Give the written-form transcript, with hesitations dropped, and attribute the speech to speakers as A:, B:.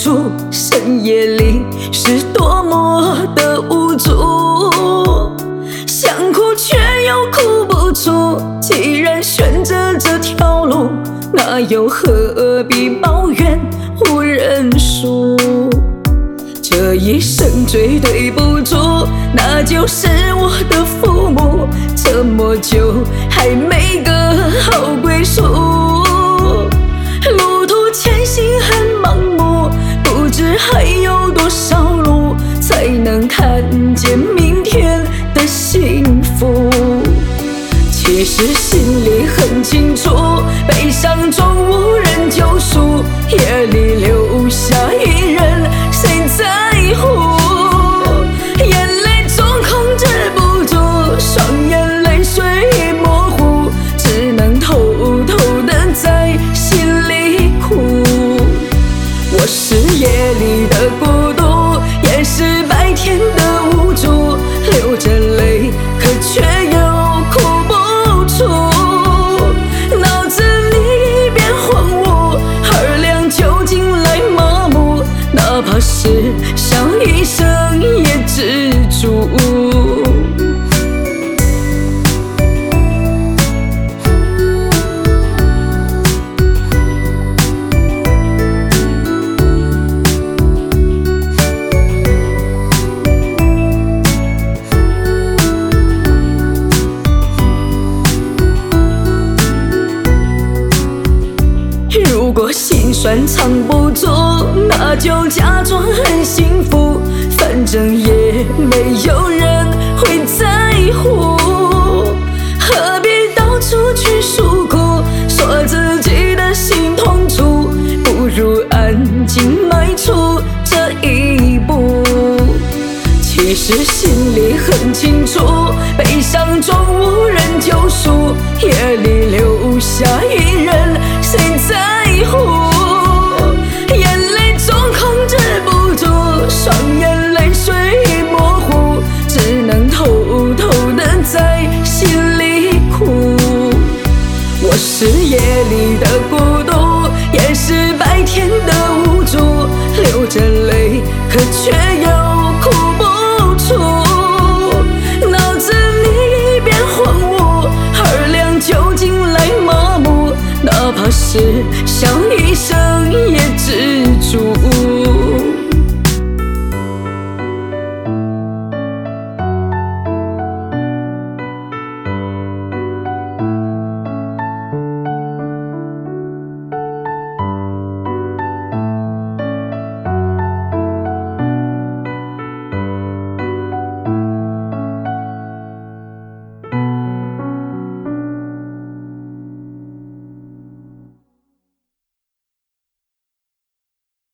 A: 助，深夜里是多么的无助，想哭却又哭不出。既然选择这条路，那又何必抱怨无人诉？这一生最对不住，那就是我的父母。这么久还没个好归宿，路途前行很盲目，不知还有多少路才能看见明天的幸福。其实心里很清楚，悲伤中无人救赎，夜里留下一人，谁在乎？眼泪总控制不住，双眼泪水模糊，只能偷偷的在心里哭。我是夜里的孤独，也是白天的无助，流着泪，可却又哭不出。脑子里一片荒芜，耳亮酒精来麻木，哪怕是笑一声也止住。如果心酸藏不住，那就假装很幸福，反正也没有人会在乎。何必到处去诉苦，说自己的心痛楚，不如安静迈出这一步。其实心里很清楚，悲伤中无人救赎，夜里留下一人，谁在乎？眼泪总控制不住，双眼泪水模糊，只能偷偷的在心里哭。我是夜里的孤独，也是白天的无助，流着泪，可却又哭不出。脑子里一片荒芜，耳亮酒精来麻木，哪怕是笑一声也止住。